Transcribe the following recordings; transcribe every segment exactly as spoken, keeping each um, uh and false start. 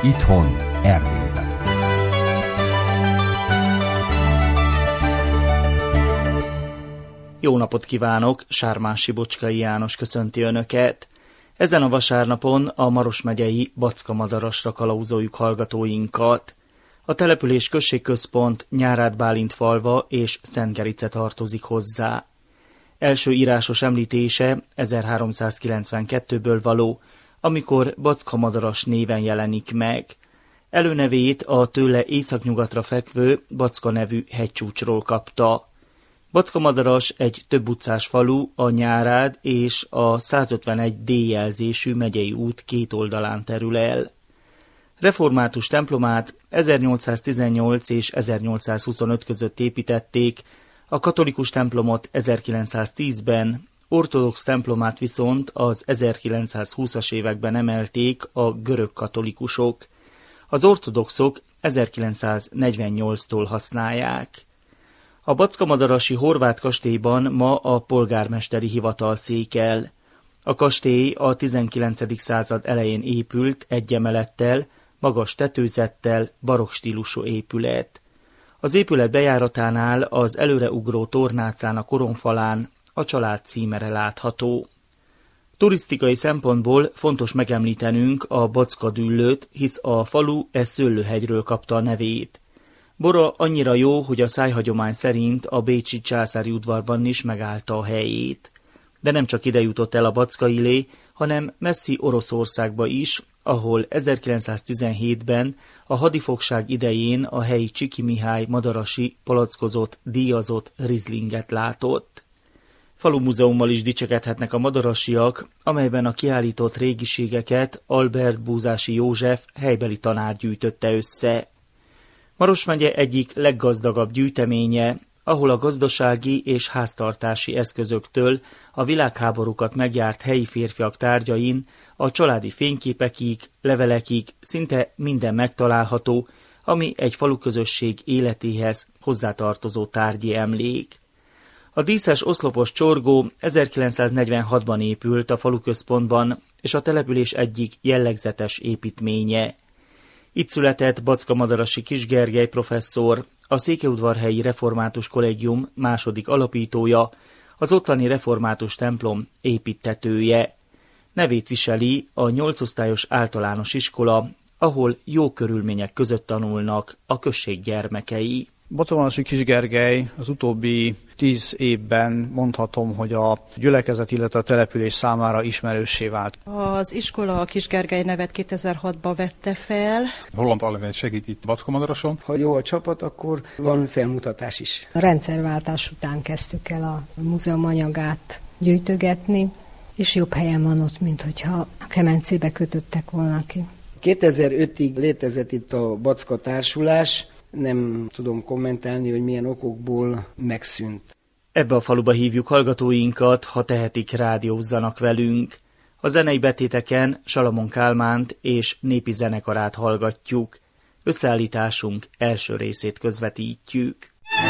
Itthon, Erdélyben. Jó napot kívánok, Sármási Bocskai János köszönti Önöket. Ezen a vasárnapon a Maros megyei Backa-Madarasra kalauzoljuk hallgatóinkat. A település községközpont Nyárád Bálint falva és Szentgerice tartozik hozzá. Első írásos említése ezerháromszázkilencvenkettőből való, amikor Backa-Madaras néven jelenik meg. Előnevét a tőle északnyugatra fekvő Backa nevű hegycsúcsról kapta. Backa-Madaras egy több utcás falu, a Nyárád és a százötvenegy dé jelzésű megyei út két oldalán terül el. Református templomát ezernyolcszáztizennyolc és ezernyolcszázhuszonöt között építették, a katolikus templomot ezerkilencszáztízben, ortodox templomát viszont az ezerkilencszázhúszas években emelték a görög katolikusok. Az ortodoxok ezerkilencszáznegyvennyolctól használják. A backa-madarasi horvát kastélyban ma a polgármesteri hivatal székel. A kastély a tizenkilencedik század elején épült egy emelettel, magas tetőzettel, barokk stílusú épület. Az épület bejáratánál az előreugró tornácán a koronfalán a család címere látható. Turisztikai szempontból fontos megemlítenünk a Backa-Düllőt, hisz a falu e szőlőhegyről kapta a nevét. Bora annyira jó, hogy a szájhagyomány szerint a bécsi császári udvarban is megállta a helyét. De nem csak ide jutott el a backailé, hanem messzi Oroszországba is, ahol ezerkilencszáztizenhétben a hadifogság idején a helyi Csiki Mihály madarasi palackozott, díjazott rizlinget látott. Falumúzeummal is dicsekedhetnek a madarasiak, amelyben a kiállított régiségeket Albert Búzási József helybeli tanár gyűjtötte össze. Maros megye egyik leggazdagabb gyűjteménye, ahol a gazdasági és háztartási eszközöktől a világháborúkat megjárt helyi férfiak tárgyain, a családi fényképekig, levelekig szinte minden megtalálható, ami egy faluközösség életéhez hozzátartozó tárgyi emlék. A díszes oszlopos csorgó ezerkilencszáznegyvenhatban épült a faluközpontban, és a település egyik jellegzetes építménye. Itt született Backa-Madarasi Kis Gergely professzor, a Székelyudvarhelyi Református Kollégium második alapítója, az ottani református templom építtetője. Nevét viseli a nyolcosztályos általános iskola, ahol jó körülmények között tanulnak a község gyermekei. Backa-Madarasi Kis Gergely az utóbbi tíz évben mondhatom, hogy a gyülekezet, illetve a település számára ismerőssé vált. Az iskola a Kis Gergely nevet kétezer-hatban vette fel. Holland Alven segít itt Backa-Madarason. Ha jó a csapat, akkor van felmutatás is. A rendszerváltás után kezdtük el a múzeum anyagát gyűjtögetni, és jobb helyen van ott, mint hogyha a kemencébe kötöttek volna ki. kétezer-ötig létezett itt a Backa Társulás, nem tudom kommentálni, hogy milyen okokból megszűnt. Ebbe a faluba hívjuk hallgatóinkat, ha tehetik, rádiózzanak velünk. A zenei betéteken Salamon Kálmánt és népi zenekarát hallgatjuk. Összeállításunk első részét közvetítjük.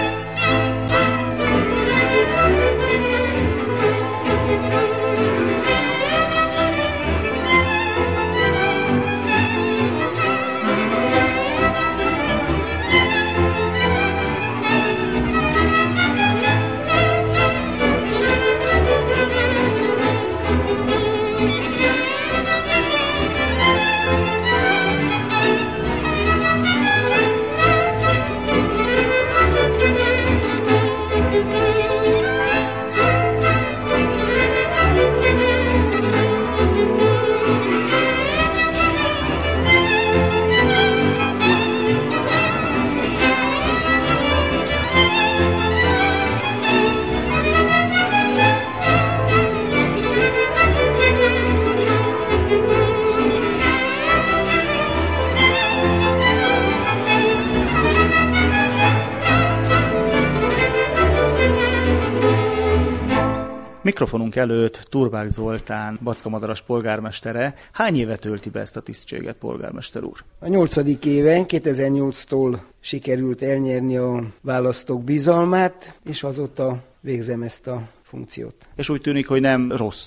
Mikrofonunk előtt Turbák Zoltán, Backa-Madaras polgármestere. Hány éve tölti be ezt a tisztséget, polgármester úr? A nyolcadik éven, kétezer-nyolctól sikerült elnyerni a választók bizalmát, és azóta végzem ezt a funkciót. És úgy tűnik, hogy nem rosszul.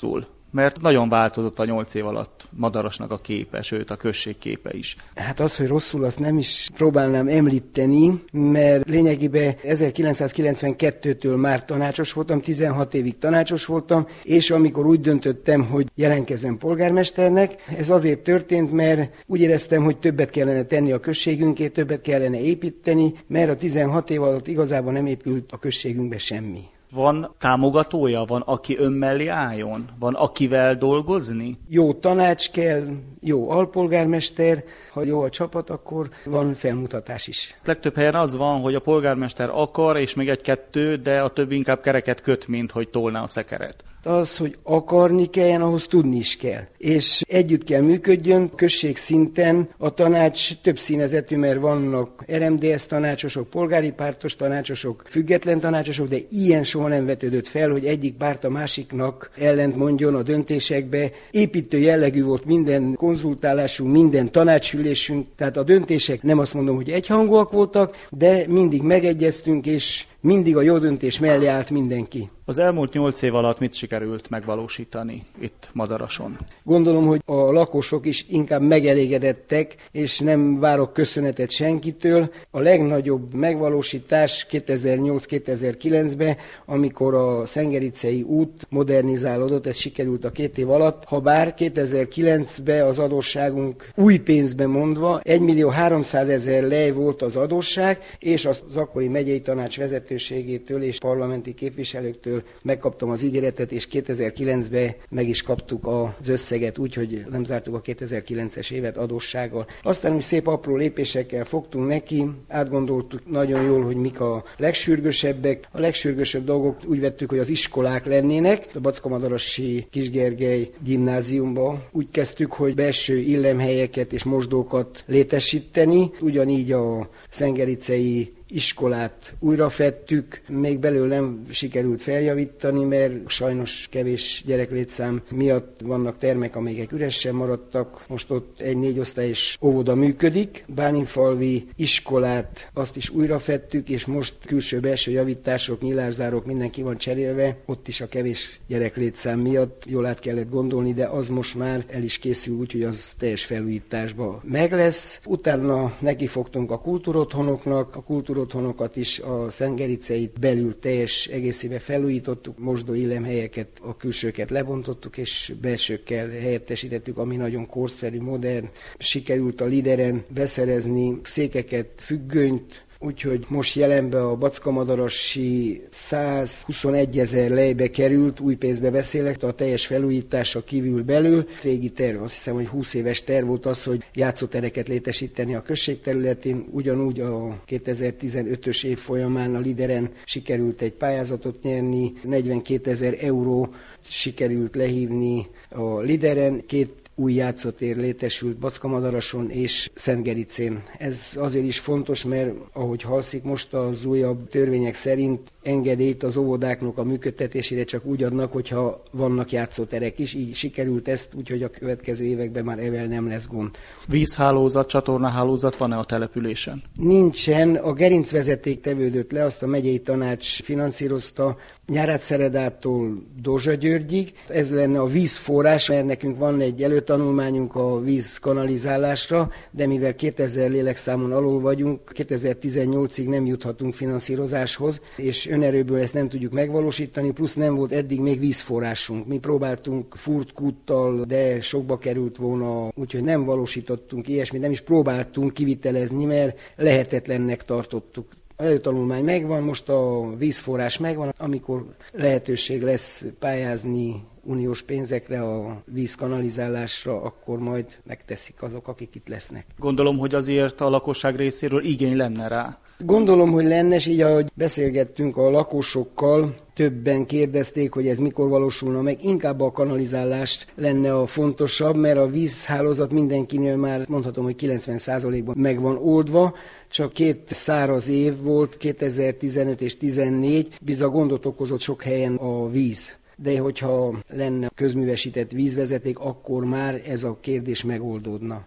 Mert nagyon változott a nyolc év alatt Madarasnak a képe, sőt a község képe is. Hát az, hogy rosszul, azt nem is próbálnám említeni, mert lényegében ezerkilencszázkilencvenkettőtől már tanácsos voltam, tizenhat évig tanácsos voltam, és amikor úgy döntöttem, hogy jelentkezem polgármesternek, ez azért történt, mert úgy éreztem, hogy többet kellene tenni a községünkért, többet kellene építeni, mert a tizenhat év alatt igazából nem épült a községünkbe semmi. Van támogatója? Van, aki ön mellé álljon? Van, akivel dolgozni? Jó tanács kell, jó alpolgármester, ha jó a csapat, akkor van felmutatás is. Legtöbb helyen az van, hogy a polgármester akar, és még egy-kettő, de a többi inkább kereket köt, mint hogy tolná a szekeret. Az, hogy akarni kelljen, ahhoz tudni is kell. És együtt kell működjön, község szinten a tanács több színezetű, mert vannak er em dé es tanácsosok, polgári pártos tanácsosok, független tanácsosok, de ilyen soha nem vetődött fel, hogy egyik párt a másiknak ellent mondjon a döntésekbe. Építő jellegű volt minden konzultálásunk, minden tanácsülésünk, tehát a döntések nem azt mondom, hogy egyhangúak voltak, de mindig megegyeztünk, és mindig a jó döntés mellé állt mindenki. Az elmúlt nyolc év alatt mit sikerült megvalósítani itt Madarason? Gondolom, hogy a lakosok is inkább megelégedettek, és nem várok köszönetet senkitől. A legnagyobb megvalósítás kétezer-nyolc kétezer-kilencben, amikor a Szengericei út modernizálódott, ez sikerült a két év alatt, ha bár kétezer-kilencben az adósságunk új pénzben mondva egymillió háromszázezer lej volt az adósság, és az akkori megyei tanács vezetőségétől és parlamenti képviselőktől megkaptam az ígéretet, és kétezer-kilencben meg is kaptuk az összeget, úgyhogy nem zártuk a kétezer-kilences évet adóssággal. Aztán úgy szép apró lépésekkel fogtunk neki, átgondoltuk nagyon jól, hogy mik a legsürgősebbek. A legsürgősebb dolgok úgy vettük, hogy az iskolák lennének. A Bacska-Madarasi Kisgergely gimnáziumba úgy kezdtük, hogy belső illemhelyeket és mosdókat létesíteni, ugyanígy a Szengericei iskolát újrafettük, még belül nem sikerült feljavítani, mert sajnos kevés gyereklétszám miatt vannak termek, amelyek üresen maradtak. Most ott egy négy osztályos óvoda működik. Báninfalvi iskolát azt is újrafettük, és most külső-belső javítások, nyilászárok, minden ki van cserélve. Ott is a kevés gyereklétszám miatt jól át kellett gondolni, de az most már el is készül, úgyhogy az teljes felújításba meg lesz. Utána nekifogtunk a kultúrotthonoknak, a kultúr otthonokat is a Szengericeit belül teljes egészébe felújítottuk, mosdó illemhelyeket, a külsőket lebontottuk, és belsőkkel helyettesítettük, ami nagyon korszerű, modern. Sikerült a Lideren beszerezni székeket, függönyt, úgyhogy most jelenben a Bacska-Madarasi százhuszonegyezer lejbe került, új pénzbe beszélek, a teljes felújítása kívül belül. Régi terv, azt hiszem, hogy húsz éves terv volt az, hogy játszótereket létesíteni a község területén. Ugyanúgy a kétezer-tizenötös év folyamán a Lideren sikerült egy pályázatot nyerni, negyvenkétezer euró sikerült lehívni a Lideren, két új játszótér létesült Bacska-Madarason és Szentgericén. Ez azért is fontos, mert ahogy halszik most az újabb törvények szerint engedélyt az óvodáknak a működtetésére csak úgy adnak, hogyha vannak játszóterek is. Így sikerült ezt, úgyhogy a következő években már evel nem lesz gond. Vízhálózat, csatornahálózat van-e a településen? Nincsen. A gerincvezeték tevődött le, azt a megyei tanács finanszírozta Nyárádszeredától Dózsa-Györgyig. Ez lenne a vízforrás, mert nekünk van egy előtanulmányunk a vízkanalizálásra, de mivel kétezer lélekszámon alul vagyunk, kétezer-tizennyolcig nem juthatunk finanszírozáshoz, és önerőből ezt nem tudjuk megvalósítani, plusz nem volt eddig még vízforrásunk. Mi próbáltunk furtkúttal, de sokba került volna, úgyhogy nem valósítottunk ilyesmit, nem is próbáltunk kivitelezni, mert lehetetlennek tartottuk. A előtanulmány megvan, most a vízforrás megvan, amikor lehetőség lesz pályázni uniós pénzekre, a vízkanalizálásra, akkor majd megteszik azok, akik itt lesznek. Gondolom, hogy azért a lakosság részéről igény lenne rá. Gondolom, hogy lenne, és így ahogy beszélgettünk a lakosokkal, többen kérdezték, hogy ez mikor valósulna meg. Inkább a kanalizálást lenne a fontosabb, mert a vízhálózat mindenkinél már mondhatom, hogy kilencven százalékban meg van oldva. Csak két száraz év volt, kétezer-tizenöt és tizennégy, bizony gondot okozott sok helyen a víz. De hogyha lenne közművesített vízvezeték, akkor már ez a kérdés megoldódna.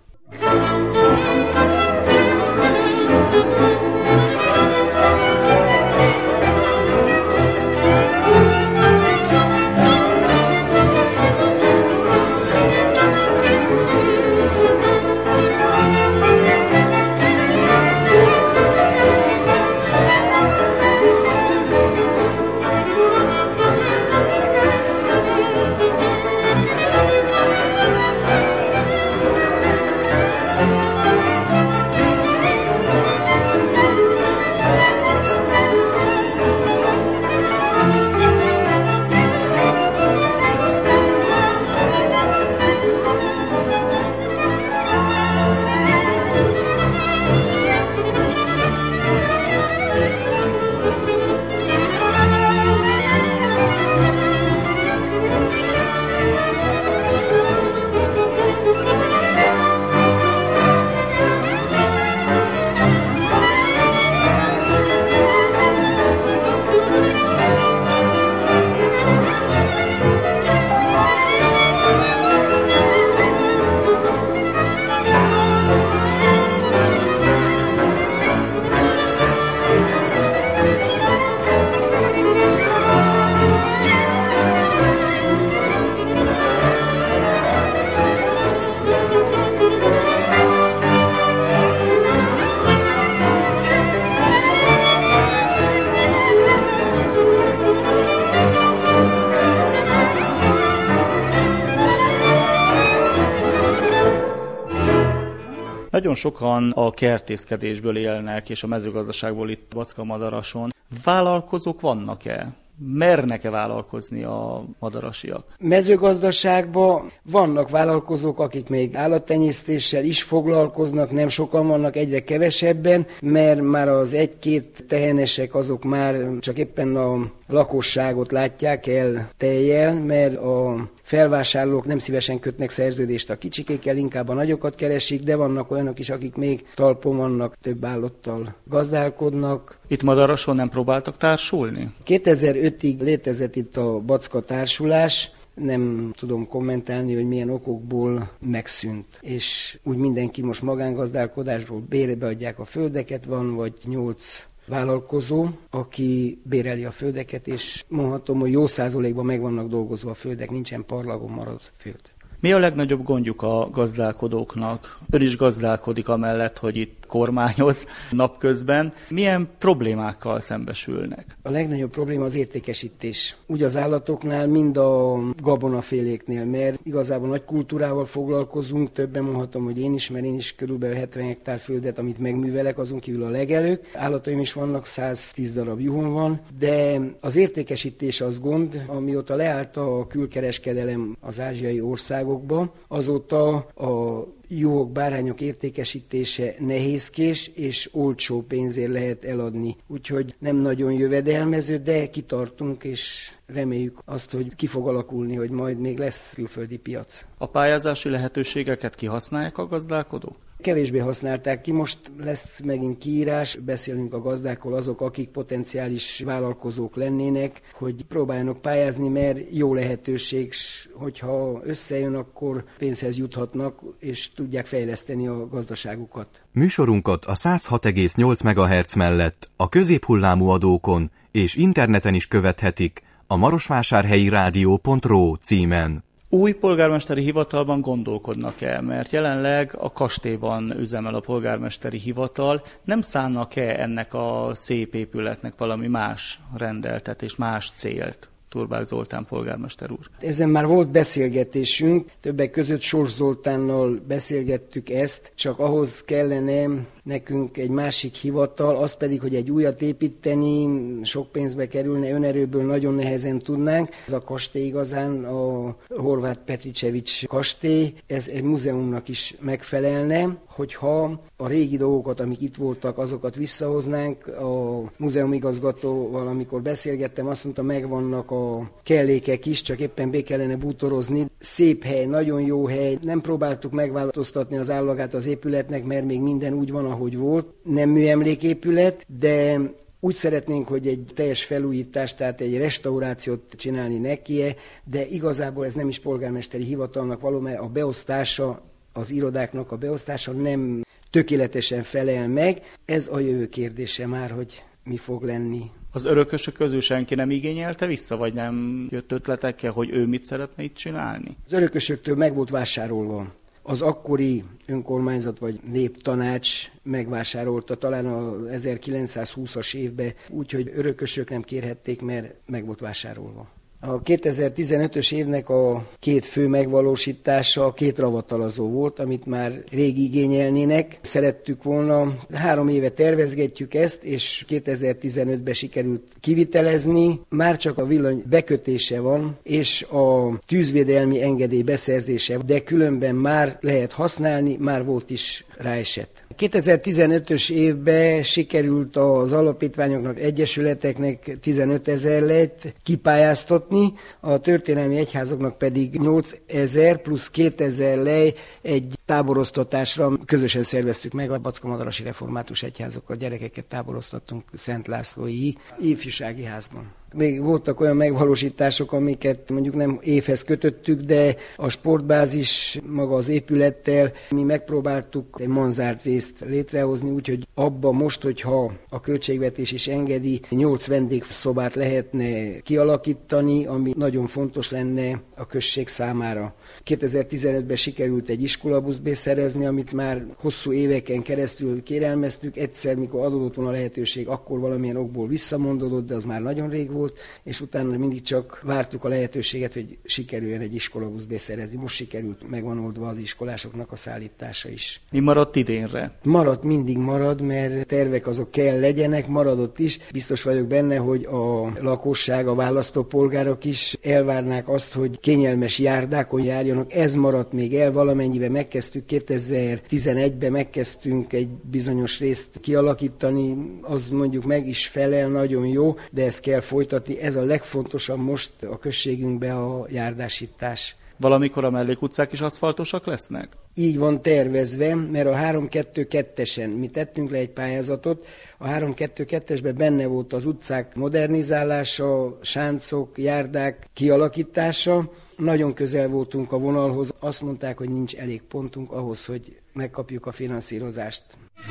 Nagyon sokan a kertészkedésből élnek, és a mezőgazdaságból itt Bacskamadarason. Vállalkozók vannak-e? Mernek-e vállalkozni a madarasiak? Mezőgazdaságban vannak vállalkozók, akik még állattenyésztéssel is foglalkoznak, nem sokan vannak, egyre kevesebben, mert már az egy-két tehenesek azok már csak éppen a lakosságot látják el tejjel, mert a felvásárlók nem szívesen kötnek szerződést a kicsikékkel, inkább a nagyokat keresik, de vannak olyanok is, akik még talpon vannak, több állattal gazdálkodnak. Itt Madarason nem próbáltak társulni? kétezer-ötig létezett itt a Backa társulás, nem tudom kommentálni, hogy milyen okokból megszűnt. És úgy mindenki most magángazdálkodásból bérbe adják a földeket, van vagy nyolc vállalkozó, aki béreli a földeket, és mondhatom, hogy jó százalékban meg vannak dolgozva a földek, nincsen parlagon marad föld. Mi a legnagyobb gondjuk a gazdálkodóknak? Ön is gazdálkodik amellett, hogy itt kormányoz napközben. Milyen problémákkal szembesülnek? A legnagyobb probléma az értékesítés. Úgy az állatoknál, mind a gabonaféléknél, mert igazából nagy kultúrával foglalkozunk, többen mondhatom, hogy én is, mert én is körülbelül hetven hektár földet, amit megművelek, azon kívül a legelők. Állataim is vannak, száz tíz darab juhon van, de az értékesítés az gond, amióta leállt a külkereskedelem az ázsiai országokban, azóta a juhok, bárányok értékesítése nehézkés, és olcsó pénzért lehet eladni. Úgyhogy nem nagyon jövedelmező, de kitartunk, és reméljük azt, hogy ki fog alakulni, hogy majd még lesz külföldi piac. A pályázási lehetőségeket kihasználják a gazdálkodók? Kevésbé használták ki, most lesz megint kiírás, beszélünk a gazdákkal azok, akik potenciális vállalkozók lennének, hogy próbáljanak pályázni, mert jó lehetőség, hogyha összejön, akkor pénzhez juthatnak, és tudják fejleszteni a gazdaságukat. Műsorunkat a száz hat egész nyolc megahertz mellett a középhullámú adókon és interneten is követhetik a marosvásárhelyi rádió pont ro címen. Új polgármesteri hivatalban gondolkodnak-e, mert jelenleg a kastélyban üzemel a polgármesteri hivatal. Nem szánnak-e ennek a szép épületnek valami más rendeltetést, más célt? Turbák Zoltán polgármester úr. Ezen már volt beszélgetésünk, többek között Sors Zoltánnal beszélgettük ezt, csak ahhoz kellene nekünk egy másik hivatal, az pedig, hogy egy újat építeni, sok pénzbe kerülne, önerőből nagyon nehezen tudnánk. Ez a kastély igazán a Horváth Petricevics kastély, ez egy múzeumnak is megfelelne, hogyha a régi dolgokat, amik itt voltak, azokat visszahoznánk. A múzeumigazgatóval, amikor beszélgettem, azt mondta, megvannak a kellékek is, csak éppen be kellene bútorozni. Szép hely, nagyon jó hely, nem próbáltuk megváltoztatni az állagát az épületnek, mert még minden úgy van, ahogy volt. Nem műemléképület, de úgy szeretnénk, hogy egy teljes felújítást, tehát egy restaurációt csinálni nekie, de igazából ez nem is polgármesteri hivatalnak való, mert a beosztása, az irodáknak a beosztása nem tökéletesen felel meg. Ez a jövő kérdése már, hogy mi fog lenni. Az örökösök közül senki nem igényelte vissza, vagy nem jött ötletekkel, hogy ő mit szeretne itt csinálni? Az örökösöktől meg volt vásárolva. Az akkori önkormányzat vagy néptanács megvásárolta talán az ezerkilencszázhúszas évben, úgyhogy örökösök nem kérhették, mert meg volt vásárolva. A kétezer-tizenötös évnek a két fő megvalósítása két ravatalazó volt, amit már rég igényelnének. Szerettük volna, három éve tervezgetjük ezt, és kétezer-tizenötben sikerült kivitelezni. Már csak a villany bekötése van, és a tűzvédelmi engedély beszerzése, de különben már lehet használni, már volt is ráesett. kétezer-tizenötös évben sikerült az alapítványoknak, egyesületeknek tizenötezer lett kipályáztatni, a történelmi egyházoknak pedig nyolcezer plusz kétezer lej egy táboroztatásra. Közösen szerveztük meg a Bacskamodarasi Református Egyházokkal, gyerekeket táboroztattunk Szent Lászlói ifjúsági házban. Még voltak olyan megvalósítások, amiket mondjuk nem évhez kötöttük, de a sportbázis maga az épülettel mi megpróbáltuk egy manzárt részt létrehozni, úgyhogy abba most, hogyha a költségvetés is engedi, nyolc vendégszobát lehetne kialakítani, ami nagyon fontos lenne a község számára. kétezer-tizenötben sikerült egy iskolabusz beszerezni, amit már hosszú éveken keresztül kérelmeztük. Egyszer, mikor adódott volna a lehetőség, akkor valamilyen okból visszamondódott, de az már nagyon rég volt. volt, és utána mindig csak vártuk a lehetőséget, hogy sikerüljön egy iskolabusz beszerezni. Most sikerült, megvan oldva az iskolásoknak a szállítása is. Mi maradt idénre? Maradt, mindig marad, mert tervek azok kell legyenek, maradott is. Biztos vagyok benne, hogy a lakosság, a választópolgárok is elvárnák azt, hogy kényelmes járdákon járjanak. Ez maradt még el, valamennyiben megkezdtük, kétezer-tizenegyben megkezdtünk egy bizonyos részt kialakítani, az mondjuk meg is felel, nagyon jó, de ezt kell folytatni. Ez a legfontosabb most a községünkben a járdásítás. Valamikor a mellékutcák is aszfaltosak lesznek? Így van tervezve, mert a három kettő kettesen mi tettünk le egy pályázatot, a három kettő kettesben benne volt az utcák modernizálása, sáncok, járdák kialakítása. Nagyon közel voltunk a vonalhoz, azt mondták, hogy nincs elég pontunk ahhoz, hogy megkapjuk a finanszírozást.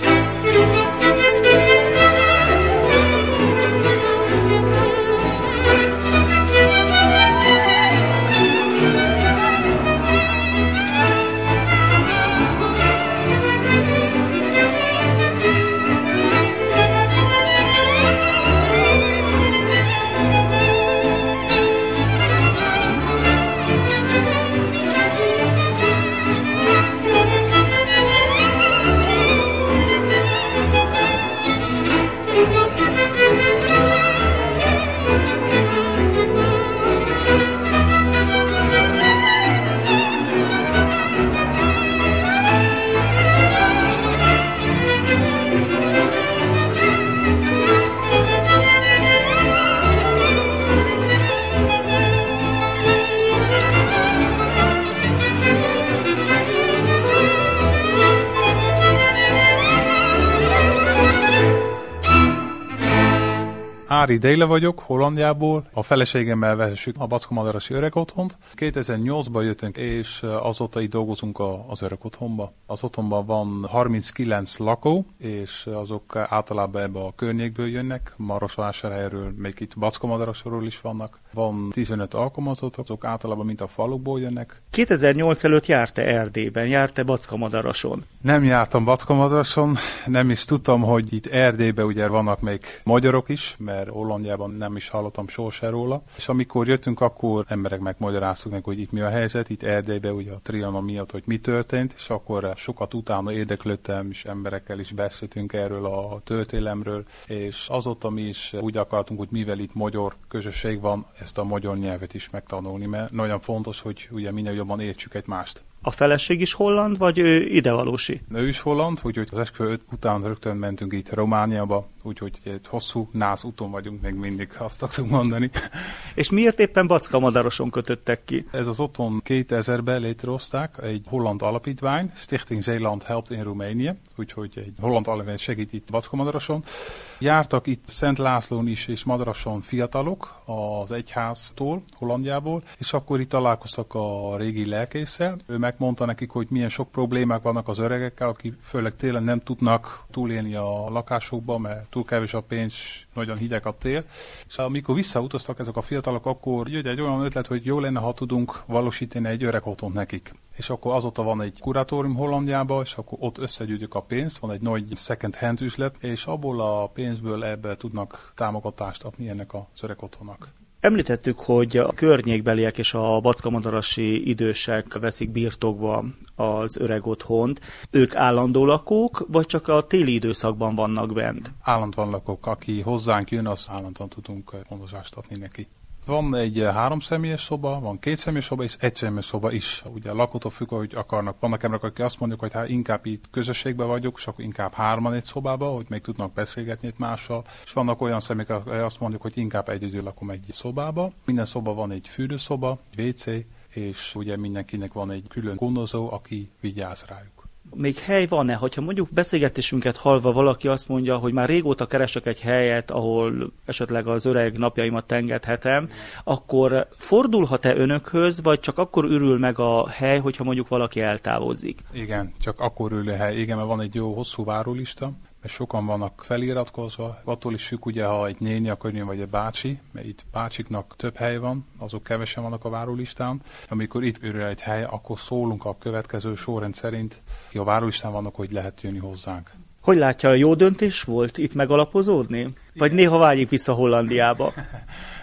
Ári Déle vagyok, Hollandiából. A feleségemmel vezessük a Bacskamodarasi Öreg Otthont. kétezer-nyolcban jöttünk, és azóta itt dolgozunk az Öreg Otthonba. Az otthonban van harminckilenc lakó, és azok általában ebbe a környékből jönnek. Marosvásárhelyről, még itt Bacskamodarasról is vannak. Van tizenöt alkalmazottak, azok általában mint a falukból jönnek. kétezer-nyolc előtt járta Erdélyben, járta Bacskamadarason? Nem jártam Bacskamadarason, nem is tudtam, hogy itt Erdélyben ugye vannak még magyarok is, mert Hollandiában nem is hallottam soha se róla. És amikor jöttünk, akkor emberek megmagyaráztuk meg, hogy itt mi a helyzet, itt Erdélyben ugye a Trianon miatt, hogy mi történt, és akkor sokat utána érdeklődtem, és emberekkel is beszéltünk erről a történelemről, és azóta mi is úgy akartunk, hogy mivel itt magyar közösség van, ezt a magyar nyelvet is megtanulni, mert nagyon fontos, hogy ugye minél jobban értsük egymást. A feleség is holland, vagy ő idevalósi? Ő is holland, úgyhogy az esküvő után rögtön mentünk itt Romániába, úgyhogy egy hosszú nász úton vagyunk, még mindig azt szoktuk mondani. És miért éppen Backamadaroson kötöttek ki? Ez az otthon kétezerben létrehozták, egy holland alapítvány, Stichting Zeeland helpt in Roemenië, úgyhogy egy holland alapítvány segít itt Backamadaroson. Jártak itt Szent Lászlón is és Madarason fiatalok az egyháztól, Hollandiából, és akkor itt találkoztak a régi lelkésszel. Ő megmondta nekik, hogy milyen sok problémák vannak az öregekkel, akik főleg télen nem tudnak túlélni a lakásokba, mert túl kevés a pénz, nagyon hideg a tél. És amikor visszautaztak ezek a fiatalok, akkor jött egy olyan ötlet, hogy jó lenne, ha tudunk valósítani egy öreg otthont nekik. És akkor azóta van egy kuratórium Hollandiában, és akkor ott összegyűjtjük a pénzt, van egy nagy second hand üzlet, és abból a pénzből ebbe tudnak támogatást adni ennek az öreg otthonnak. Említettük, hogy a környékbeliek és a backamodarasi idősek veszik birtokba az öreg otthont. Ők állandó lakók, vagy csak a téli időszakban vannak bent? Állandóan lakók, aki hozzánk jön, az állandóan tudunk gondozást adni neki. Van egy három személyes szoba, van két személyes szoba és egy személyes szoba is. Ugye a lakótól függ, hogy akarnak. Vannak emberek, akik azt mondják, hogy hát inkább itt közösségben vagyok, és akkor inkább hárman egy szobába, hogy még tudnak beszélgetni egy mással. És vannak olyan személyek, akik azt mondják, hogy inkább egyedül lakom egy szobába. Minden szoba van egy fürdőszoba, egy vé cé, és ugye mindenkinek van egy külön gondozó, aki vigyáz rájuk. Még hely van-e, hogyha mondjuk beszélgetésünket hallva valaki azt mondja, hogy már régóta keresek egy helyet, ahol esetleg az öreg napjaimat tengethetem, akkor fordulhat-e önökhöz, vagy csak akkor ürül meg a hely, hogyha mondjuk valaki eltávozik? Igen, csak akkor ürül a hely. Igen, mert van egy jó hosszú várólista, mert sokan vannak feliratkozva. Attól is függ, ugye, ha egy néni akar jön, vagy egy bácsi, mert itt bácsiknak több hely van, azok kevesen vannak a várólistán. Amikor itt ürül egy hely, akkor szólunk a következő sorrend szerint, ki a várólistán vannak, hogy lehet jönni hozzánk. Hogy látja, jó döntés volt itt megalapozódni? Vagy néha vágyik vissza Hollandiába?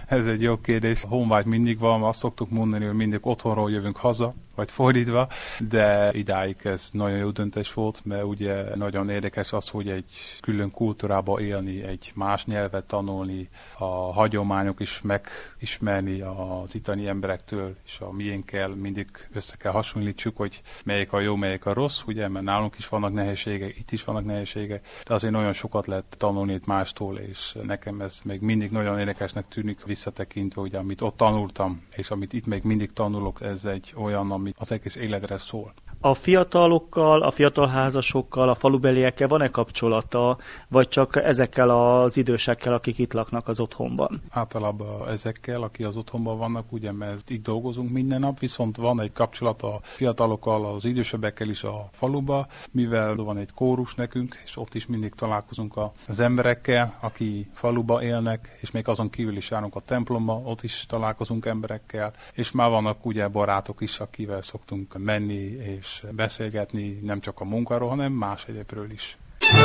Ez egy jó kérdés. A honvágy mindig van, azt szoktuk mondani, hogy mindig otthonról jövünk haza, vagy fordítva, de idáig ez nagyon jó döntés volt, mert ugye nagyon érdekes az, hogy egy külön kultúrába élni, egy más nyelvet tanulni, a hagyományok is megismerni az itteni emberektől, és a miénkkel mindig össze kell hasonlítsuk, hogy melyik a jó, melyik a rossz, ugye, mert nálunk is vannak nehézségek, itt is vannak nehézségek, de azért nagyon sokat lehet tanulni itt mástól, és nekem ez még mindig nagyon érdekesnek tűnik visszatekintve, hogy amit ott tanultam, és amit itt még mindig tanulok, ez egy olyan, ami az egész életre szól. A fiatalokkal, a fiatal házasokkal, a falubeliekkel van-e kapcsolata, vagy csak ezekkel az idősekkel, akik itt laknak az otthonban? Általában ezekkel, akik az otthonban vannak, ugye, mert itt dolgozunk minden nap, viszont van egy kapcsolat a fiatalokkal, az idősebbekkel is a faluba, mivel van egy kórus nekünk, és ott is mindig találkozunk az emberekkel, aki faluba élnek, és még azon kívül is járunk a templomba, ott is találkozunk emberekkel, és már vannak ugye barátok is, akivel szoktunk menni, és beszélgetni nem csak a munkáról, hanem más egyébről is.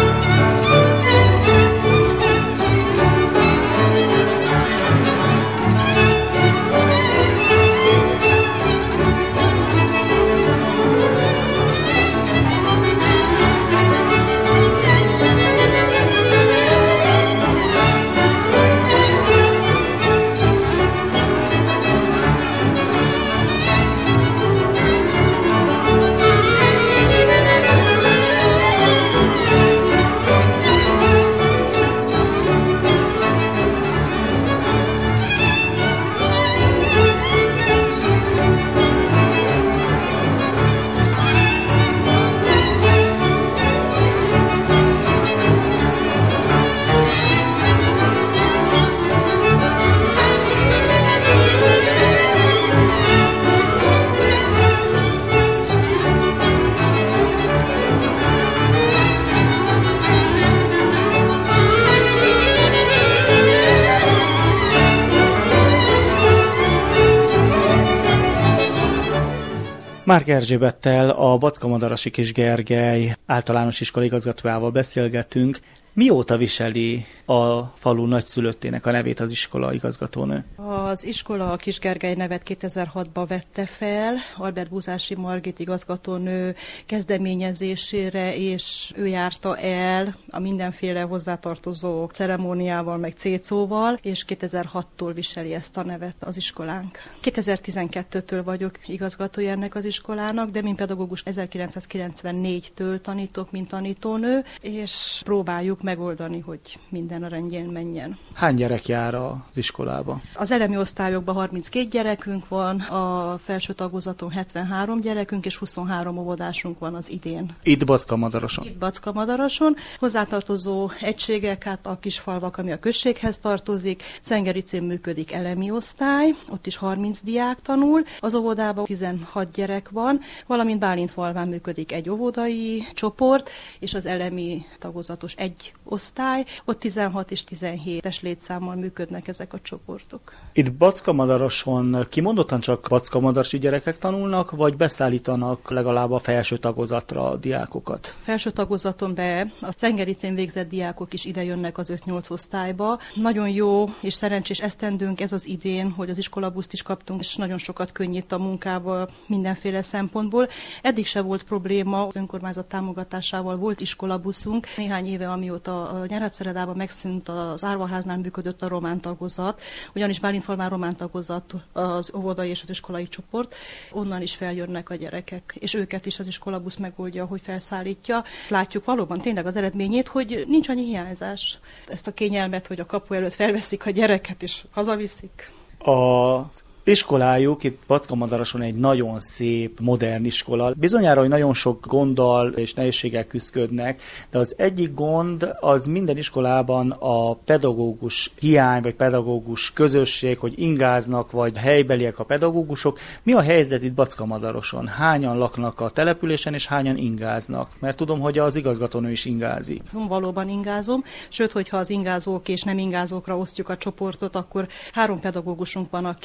Márk Erzsébettel, a Bacskamodarasi Kis Gergely általános iskola igazgatójával beszélgetünk. Mióta viseli a falu nagyszülöttének a nevét az iskola igazgatónő? Az iskola a Kis Gergely nevet kétezer-hatban vette fel, Albert Buzási Margit igazgatónő kezdeményezésére, és ő járta el a mindenféle hozzátartozó ceremóniával, meg cécóval, és kétezer-hattól viseli ezt a nevet az iskolánk. kétezer-tizenkettőtől vagyok igazgatója ennek az iskolának, de mint pedagógus ezerkilencszázkilencvennégytől tanítok, mint tanítónő, és próbáljuk megoldani, hogy minden a rendjén menjen. Hány gyerek jár az iskolába? Az elemi osztályokban harminckét gyerekünk van, a felső tagozaton hetvenhárom gyerekünk, és huszonhárom óvodásunk van az idén. Itt Bacskamadarason? Itt Bacskamadarason. Hozzátartozó egységek, hát a kisfalvak, ami a községhez tartozik. Cengericén működik elemi osztály, ott is harminc diák tanul, az óvodában tizenhat gyerek van, valamint Bálintfalván működik egy óvodai csoport, és az elemi tagozatos egy osztály, ott tizenhat és tizenhétes létszámmal működnek ezek a csoportok. Itt Bacskamadarason kimondottan csak backamadarasi gyerekek tanulnak, vagy beszállítanak legalább a felső tagozatra a diákokat? Felső tagozaton be a Cengericén végzett diákok is ide jönnek az öt-nyolc osztályba. Nagyon jó és szerencsés esztendőnk ez az idén, hogy az iskolabuszt is kaptunk, és nagyon sokat könnyít a munkába mindenféle szempontból. Eddig se volt probléma, az önkormányzat támogatásával volt iskolabuszunk. Néhány éve, amióta a Nyáradszeredában megszűnt az árvaháznál működött a román tagozat, ugyanis Bálintfalván román tagozat az óvodai és az iskolai csoport, onnan is feljönnek a gyerekek, és őket is az iskolabusz megoldja, hogy felszállítja. Látjuk valóban tényleg az eredményét, hogy nincs annyi hiányzás. Ezt a kényelmet, hogy a kapu előtt felveszik a gyereket és hazaviszik. A iskolájuk itt Bacskamadarason egy nagyon szép, modern iskola. Bizonyára, hogy nagyon sok gonddal és nehézséggel küzdködnek, de az egyik gond az minden iskolában a pedagógus hiány, vagy pedagógus közösség, hogy ingáznak, vagy helybeliek a pedagógusok. Mi a helyzet itt Backamadaroson? Hányan laknak a településen, és hányan ingáznak? Mert tudom, hogy az igazgatónő is ingázik. Valóban ingázom, sőt, hogyha az ingázók és nem ingázókra osztjuk a csoportot, akkor három pedagógusunk van, aki innen van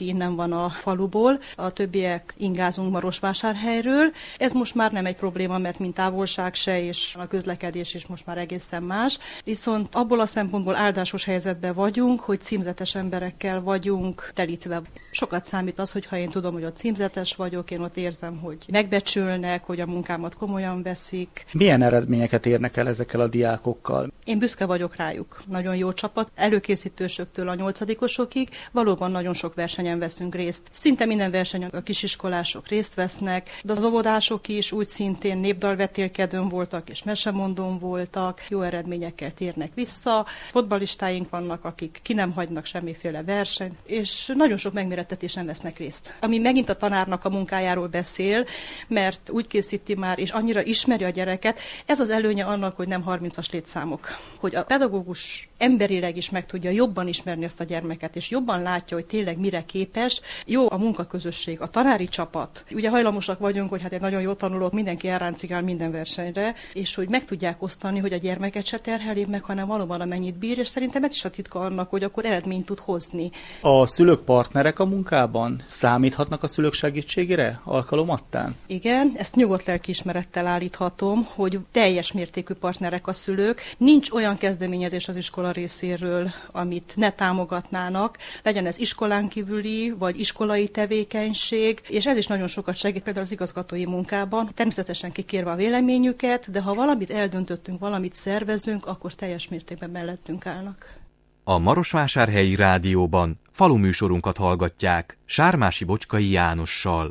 van a faluból, a többiek ingázunk Marosvásárhelyről. Ez most már nem egy probléma, mert mint távolság se, és a közlekedés is most már egészen más. Viszont abból a szempontból áldásos helyzetben vagyunk, hogy címzetes emberekkel vagyunk telítve. Sokat számít az, hogyha én tudom, hogy ott címzetes vagyok, én ott érzem, hogy megbecsülnek, hogy a munkámat komolyan veszik. Milyen eredményeket érnek el ezekkel a diákokkal? Én büszke vagyok rájuk. Nagyon jó csapat. Előkészítősöktől a nyolcadikosokig valóban nagyon sok versenyen veszünk részt. Szinte minden versenyen a kisiskolások részt vesznek, de az óvodások is úgy szintén népdalvetélkedőn voltak és mesemondón voltak, jó eredményekkel térnek vissza. Fotballistáink vannak, akik ki nem hagynak semmiféle versenyt, és nagyon sok megmérettetésen vesznek részt. Ami megint a tanárnak a munkájáról beszél, mert úgy készíti már, és annyira ismeri a gyereket, ez az előnye annak, hogy nem harmincas létszámok. Hogy a pedagógus emberileg is meg tudja jobban ismerni ezt a gyermeket, és jobban látja, hogy tényleg mire képes. Jó a munkaközösség, a tanári csapat. Ugye hajlamosak vagyunk, hogy hát egy nagyon jó tanulót mindenki elráncigál minden versenyre, és hogy meg tudják osztani, hogy a gyermeket se terheli meg, hanem valóban amennyit bír, és szerintem ez is a titka annak, hogy akkor eredményt tud hozni. A szülők partnerek a munkában? Számíthatnak a szülők segítségére alkalomattán? Igen, ezt nyugodt lelkiismerettel állíthatom, hogy teljes mértékű partnerek a szülők. Nincs olyan kezdeményezés az iskola részéről, amit ne támogatnának, legyen ez iskolán kívüli, vagy iskolai tevékenység, és ez is nagyon sokat segít például az igazgatói munkában, természetesen kikérve a véleményüket, de ha valamit eldöntöttünk, valamit szervezünk, akkor teljes mértékben mellettünk állnak. A Marosvásárhelyi Rádióban faluműsorunkat hallgatják Sármási Bocskai Jánossal.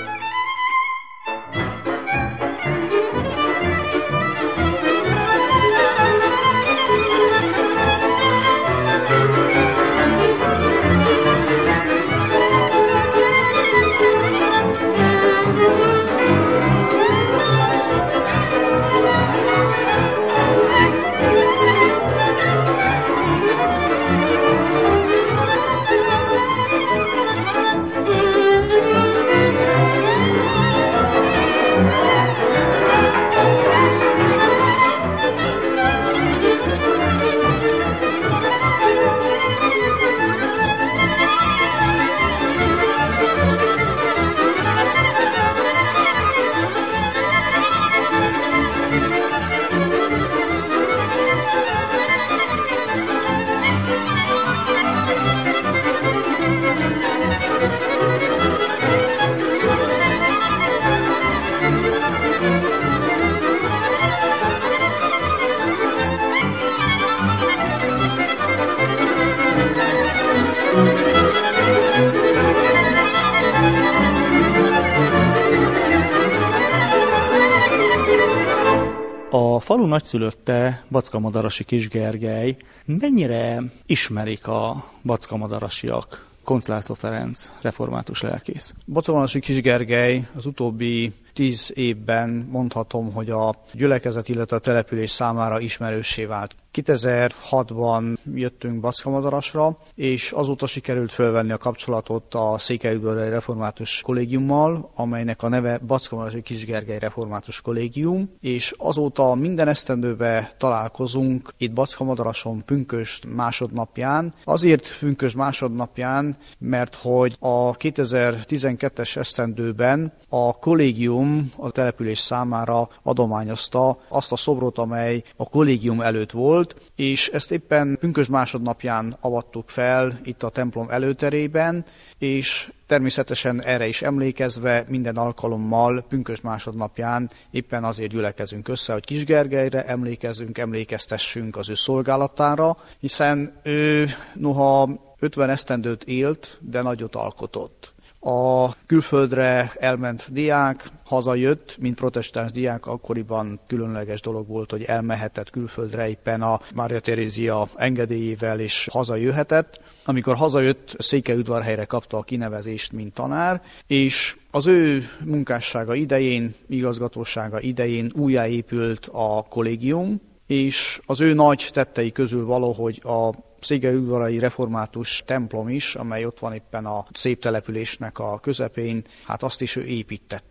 A falu nagyszülötte, Bacskamodarasi Kisgergely. Mennyire ismerik a backamodarasiak Koncz László Ferenc, református lelkész? Bacskamodarasi Kisgergely az utóbbi tíz évben mondhatom, hogy a gyülekezet, illetve a település számára ismerőssé vált. kétezer-hatban jöttünk Bacskamadarasra, és azóta sikerült fölvenni a kapcsolatot a Székelyudvarhelyi Református Kollégiummal, amelynek a neve Bacskamodarasi Kisgergely Református Kollégium, és azóta minden esztendőben találkozunk itt Bacskamadarason pünkösd másodnapján. Azért pünkösd másodnapján, mert hogy a kétezer-tizenkettes esztendőben a kollégium a település számára adományozta azt a szobrot, amely a kollégium előtt volt, és ezt éppen pünkösd másodnapján avattuk fel itt a templom előterében, és természetesen erre is emlékezve minden alkalommal pünkösd másodnapján éppen azért gyülekezünk össze, hogy Kisgergelyre emlékezzünk, emlékeztessünk az ő szolgálatára, hiszen ő noha ötven esztendőt élt, de nagyot alkotott. A külföldre elment diák hazajött, mint protestáns diák, akkoriban különleges dolog volt, hogy elmehetett külföldre éppen a Mária Terézia engedélyével és hazajöhetett. Amikor hazajött, Székelyudvarhelyre kapta a kinevezést, mint tanár, és az ő munkássága idején, igazgatósága idején újjáépült a kollégium, és az ő nagy tettei közül valahogy a Székelyudvarhelyi Református templom is, amely ott van éppen a szép településnek a közepén, hát azt is ő építette.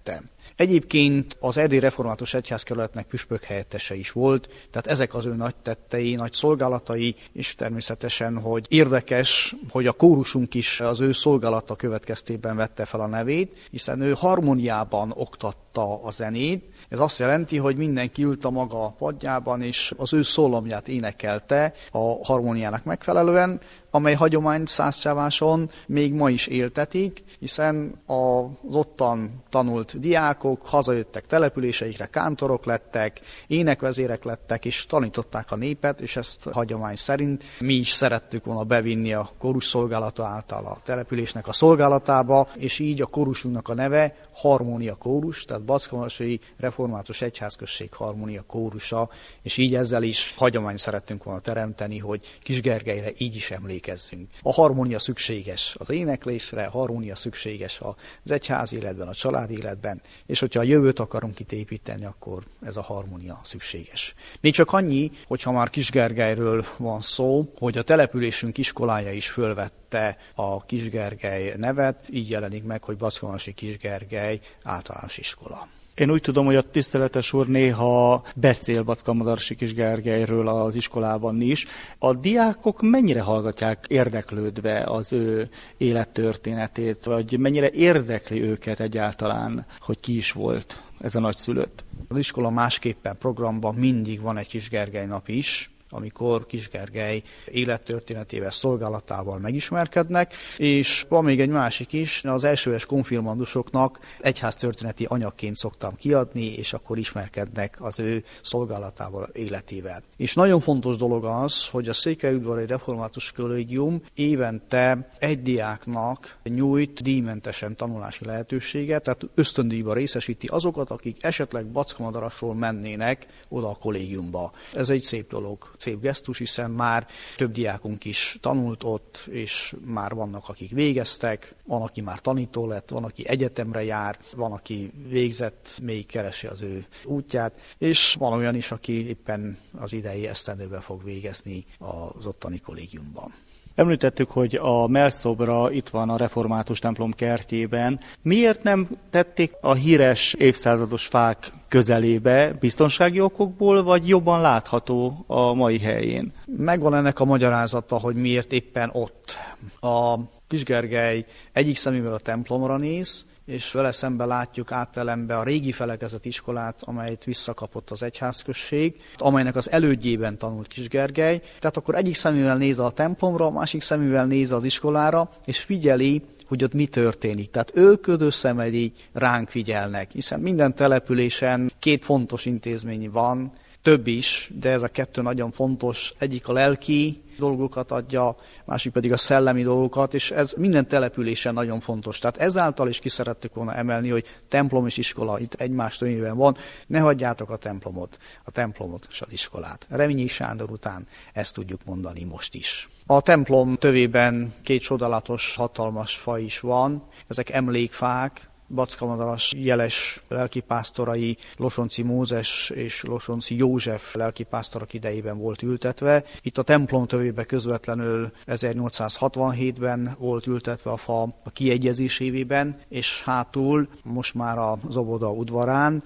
Egyébként az Erdélyi Református Egyházkerületnek püspök helyettese is volt, tehát ezek az ő nagy tettei, nagy szolgálatai, és természetesen, hogy érdekes, hogy a kórusunk is az ő szolgálata következtében vette fel a nevét, hiszen ő harmóniában oktatta a zenét. Ez azt jelenti, hogy mindenki ült a maga padjában, és az ő szólamját énekelte a harmóniának megfelelően, amely hagyományt Szászcsáváson még ma is éltetik, hiszen az ottan tanult diákok hazajöttek településeikre, kántorok lettek, énekvezérek lettek, és tanították a népet, és ezt hagyomány szerint mi is szerettük volna bevinni a kórus szolgálata által a településnek a szolgálatába, és így a kórusunknak a neve Harmónia Kórus, tehát Bacskamarosai Református Egyházközség Harmónia Kórusa, és így ezzel is hagyományt szerettünk volna teremteni, hogy Kisgergelyre így is emlékezzünk. A harmónia szükséges az éneklésre, a harmónia szükséges az egyház életben, a család életben, és hogyha a jövőt akarunk itt építeni, akkor ez a harmónia szükséges. Még csak annyi, hogyha már Kisgergelyről van szó, hogy a településünk iskolája is fölvette a Kisgergely nevet, így jelenik meg, hogy Bacskamarosai Kisgergely általános iskola. Én úgy tudom, hogy a tiszteletes úr néha beszél Bacskamarosai Kisgergelyről az iskolában is. A diákok mennyire hallgatják érdeklődve az ő élettörténetét, vagy mennyire érdekli őket egyáltalán, hogy ki is volt ez a nagyszülött? Az iskola másképpen programban mindig van egy Kisgergely nap is, amikor Kisgergely élettörténetével, szolgálatával megismerkednek, és van még egy másik is, az elsőes konfirmandusoknak egyháztörténeti anyagként szoktam kiadni, és akkor ismerkednek az ő szolgálatával, életével. És nagyon fontos dolog az, hogy a Székelyudvari Református Kollégium évente egy diáknak nyújt díjmentesen tanulási lehetőséget, tehát ösztöndíjba részesíti azokat, akik esetleg Bacskamodarasról mennének oda a kollégiumba. Ez egy szép dolog. Szép gesztus, hiszen már több diákunk is tanult ott, és már vannak, akik végeztek, van, aki már tanító lett, van, aki egyetemre jár, van, aki végzett, még keresi az ő útját, és van olyan is, aki éppen az idei esztendőben fog végezni az ottani kollégiumban. Említettük, hogy a mellszobra itt van a református templom kertjében. Miért nem tették a híres évszázados fák közelébe, biztonsági okokból, vagy jobban látható a mai helyén? Megvan ennek a magyarázata, hogy miért éppen ott. A Kisgergely egyik szemével a templomra néz, és vele szemben látjuk áttelembe a régi felekezet iskolát, amelyet visszakapott az egyházközség, amelynek az elődjében tanult Kisgergely. Tehát akkor egyik szemével néz a templomra, a másik szemével néz az iskolára, és figyeli, hogy ott mi történik. Tehát ölködő szemmel így ránk figyelnek, hiszen minden településen két fontos intézmény van, több is, de ez a kettő nagyon fontos. Egyik a lelki dolgokat adja, másik pedig a szellemi dolgokat, és ez minden településen nagyon fontos. Tehát ezáltal is ki szerettük volna emelni, hogy templom és iskola itt egymás tönyében van. Ne hagyjátok a templomot, a templomot és az iskolát. Reményi Sándor után ezt tudjuk mondani most is. A templom tövében két csodálatos, hatalmas fa is van. Ezek emlékfák, Backamadaras jeles lelkipásztorai, Losonci Mózes és Losonci József lelkipásztorok idejében volt ültetve. Itt a templom tövébe közvetlenül ezernyolcszázhatvanhétben volt ültetve a fa a kiegyezés évében, és hátul most már az óvoda udvarán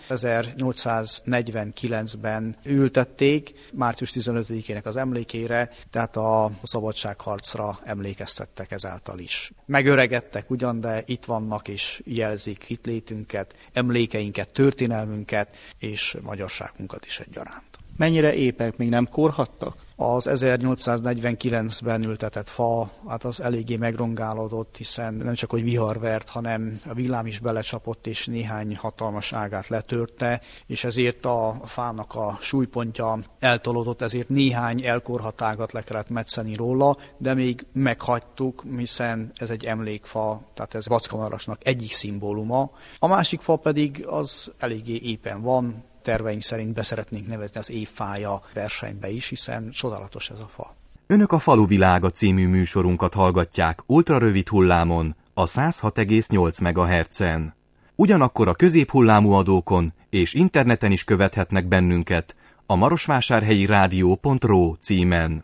ezernyolcszáznegyvenkilencben ültették, március tizenötödikének az emlékére, tehát a szabadságharcra emlékeztettek ezáltal is. Megöregedtek ugyan, de itt vannak és jelzik itt létünket, emlékeinket, történelmünket és magyarságunkat is egyaránt. Mennyire épek, még nem korhattak? Az ezernyolcszáznegyvenkilencben ültetett fa, hát az eléggé megrongálódott, hiszen nem csak hogy vihar vert, hanem a villám is belecsapott, és néhány hatalmas ágát letörte, és ezért a fának a súlypontja eltolódott, ezért néhány elkorhadt ágat le kellett metszeni róla, de még meghagytuk, hiszen ez egy emlékfa, tehát ez Backamarasnak egyik szimbóluma. A másik fa pedig az eléggé éppen van, terveink szerint beszeretnénk nevezni az évfája versenybe is, hiszen csodálatos ez a fa. Önök a Faluvilága című műsorunkat hallgatják ultrarövid hullámon, a száz hat egész nyolc megahertzen. Ugyanakkor a középhullámú adókon és interneten is követhetnek bennünket a marosvásárhelyi rádió pont ro címen.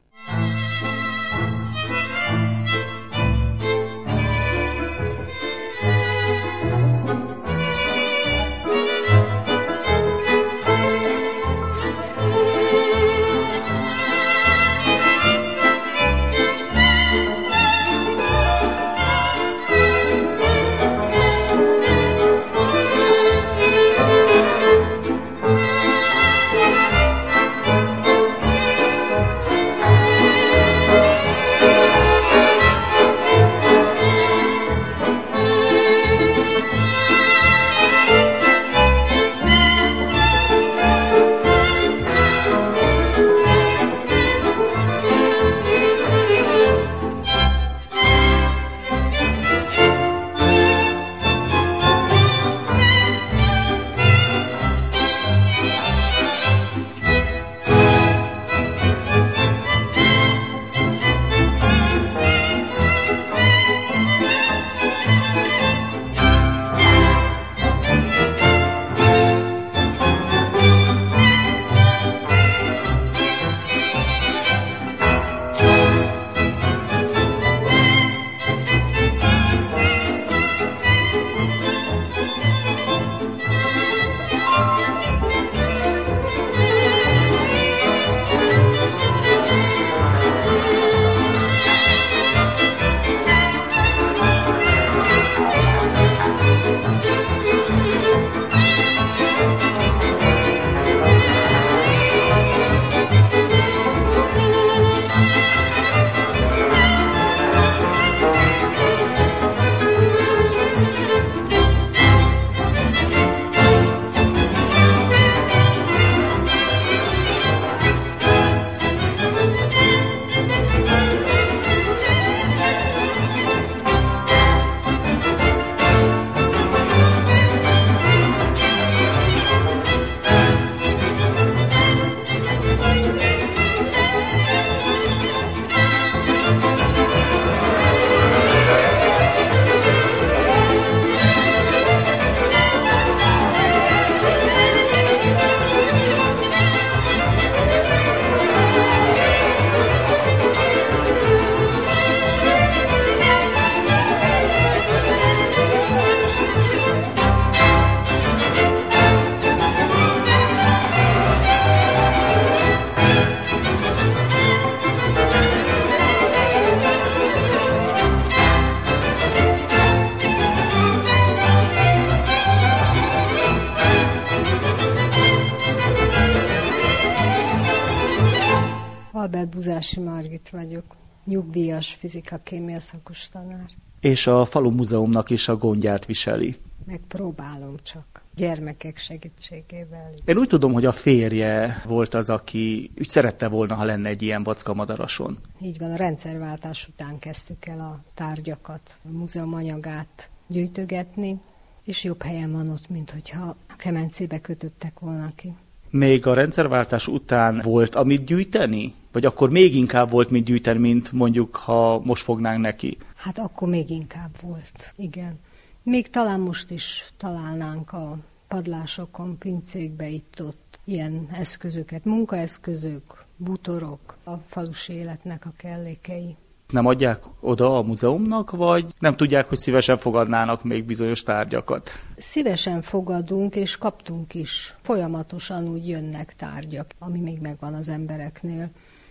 Albert Buzási Margit vagyok, nyugdíjas fizika-kémia szakos tanár. És a Falu Múzeumnak is a gondját viseli. Megpróbálom csak, gyermekek segítségével. Én úgy tudom, hogy a férje volt az, aki úgy szerette volna, ha lenne egy ilyen Bacskamadarason. Így van, a rendszerváltás után kezdtük el a tárgyakat, a múzeum anyagát gyűjtögetni, és jobb helyen van ott, mint hogyha a kemencébe kötöttek volna ki. Még a rendszerváltás után volt, amit gyűjteni? Vagy akkor még inkább volt, mit gyűjteni, mint mondjuk, ha most fognánk neki? Hát akkor még inkább volt, igen. Még talán most is találnánk a padlásokon, pincékbe itt-ott ilyen eszközöket, munkaeszközök, bútorok, a falusi életnek a kellékei. Nem adják oda a múzeumnak, vagy nem tudják, hogy szívesen fogadnának még bizonyos tárgyakat? Szívesen fogadunk, és kaptunk is. Folyamatosan úgy jönnek tárgyak, ami még megvan az embereknél.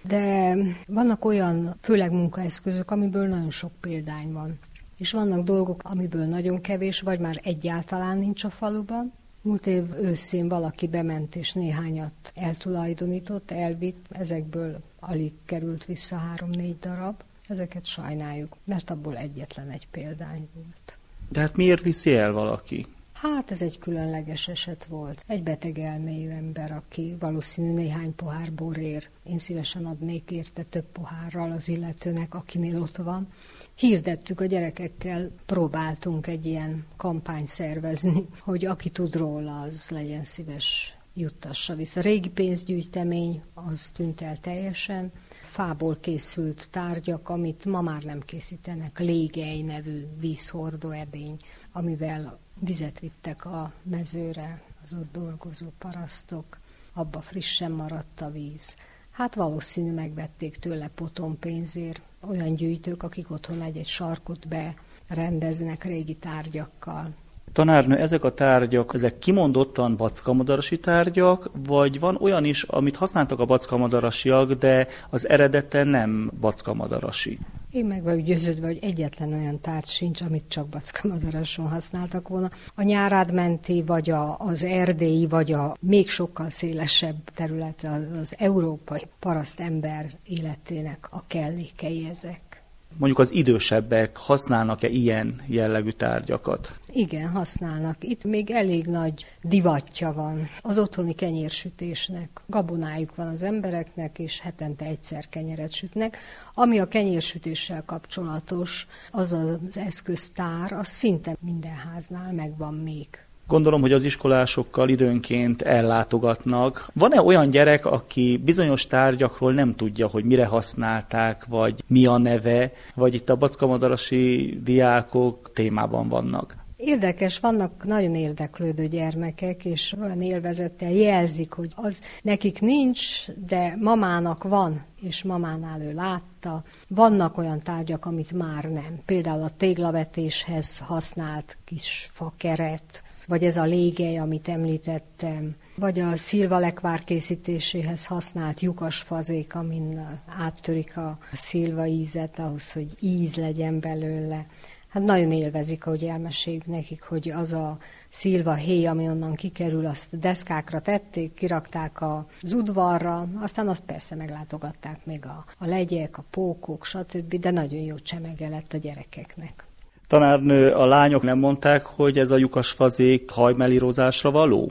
De vannak olyan, főleg munkaeszközök, amiből nagyon sok példány van. És vannak dolgok, amiből nagyon kevés, vagy már egyáltalán nincs a faluban. Múlt év őszén valaki bement és néhányat eltulajdonított, elvitt, ezekből alig került vissza három-négy darab. Ezeket sajnáljuk, mert abból egyetlen egy példány volt. De hát miért viszi el valaki? Hát ez egy különleges eset volt. Egy beteg elmélyű ember, aki valószínű néhány pohár borért. Én szívesen adnék érte több pohárral az illetőnek, akinél ott van. Hirdettük a gyerekekkel, próbáltunk egy ilyen kampányt szervezni, hogy aki tud róla, az legyen szíves, juttassa vissza. A régi pénzgyűjtemény az tűnt el teljesen. Fából készült tárgyak, amit ma már nem készítenek, légely nevű vízhordó edény, amivel vizet vittek a mezőre az ott dolgozó parasztok, abba frissen maradt a víz. Hát valószínű megvették tőle potonpénzért olyan gyűjtők, akik otthon egy-egy sarkot berendeznek régi tárgyakkal. Tanárnő, ezek a tárgyak, ezek kimondottan backamadarasi tárgyak, vagy van olyan is, amit használtak a backamadarasiak, de az eredete nem backamadarasi? Én meg vagyok győződve, hogy egyetlen olyan tárgy sincs, amit csak Bacskamadarason használtak volna. A nyárádmenti, vagy a, az erdélyi, vagy a még sokkal szélesebb területre az európai parasztember életének a kellékei ezek. Mondjuk az idősebbek használnak-e ilyen jellegű tárgyakat? Igen, használnak. Itt még elég nagy divatja van az otthoni kenyérsütésnek. Gabonájuk van az embereknek, és hetente egyszer kenyeret sütnek. Ami a kenyérsütéssel kapcsolatos, az az eszköztár, az szinte minden háznál megvan még. Gondolom, hogy az iskolásokkal időnként ellátogatnak. Van-e olyan gyerek, aki bizonyos tárgyakról nem tudja, hogy mire használták, vagy mi a neve, vagy itt a backamadarasi diákok témában vannak? Érdekes, vannak nagyon érdeklődő gyermekek, és olyan élvezettel jelzik, hogy az nekik nincs, de mamának van, és mamánál ő látta. Vannak olyan tárgyak, amit már nem. Például a téglavetéshez használt kis fakeret, vagy ez a légely, amit említettem, vagy a szilvalekvár készítéséhez használt lyukasfazék, amin áttörik a szilva ízet, ahhoz, hogy íz legyen belőle. Hát nagyon élvezik, ahogy elmeséljük nekik, hogy az a szilva héj, ami onnan kikerül, azt deszkákra tették, kirakták az udvarra, aztán azt persze meglátogatták még a, a legyek, a pókok, stb., de nagyon jó csemege lett a gyerekeknek. Tanárnő, a lányok nem mondták, hogy ez a lyukasfazék hajmelírozásra való?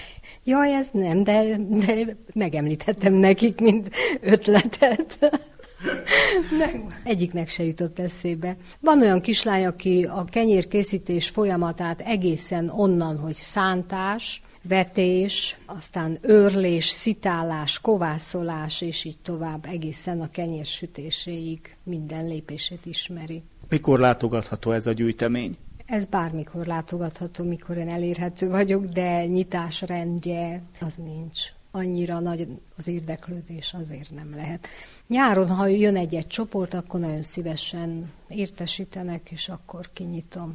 Jaj, ez nem, de, de megemlítettem nekik, mint ötletet. Meg, egyiknek se jutott eszébe. Van olyan kislány, aki a kenyérkészítés folyamatát egészen onnan, hogy szántás, vetés, aztán őrlés, szitálás, kovászolás, és így tovább egészen a kenyérsütéséig minden lépését ismeri. Mikor látogatható ez a gyűjtemény? Ez bármikor látogatható, mikor én elérhető vagyok, de nyitásrendje az nincs. Annyira nagy az érdeklődés azért nem lehet. Nyáron, ha jön egy-egy csoport, akkor nagyon szívesen értesítenek, és akkor kinyitom.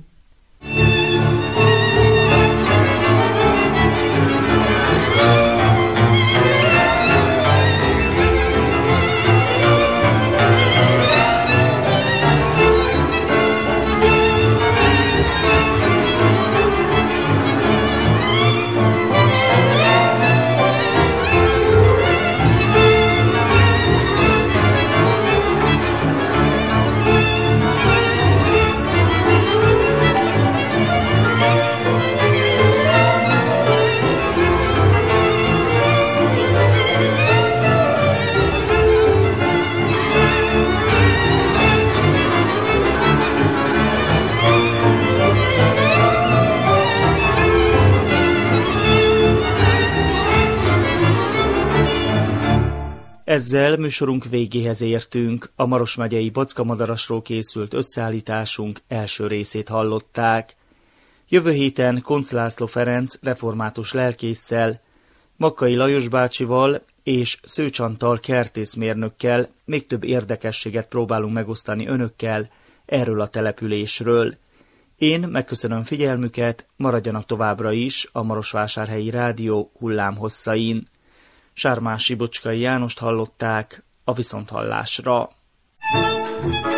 Ezzel műsorunk végéhez értünk. A Maros megyei Boczka-Madarasról készült összeállításunk első részét hallották. Jövő héten Koncz László Ferenc református lelkésszel, Makkai Lajos bácsival és Szőcs Antal kertészmérnökkel még több érdekességet próbálunk megosztani önökkel erről a településről. Én megköszönöm figyelmüket, maradjanak továbbra is a Marosvásárhelyi Rádió hullámhosszain. Sármási Bocskai Jánost hallották, a viszonthallásra.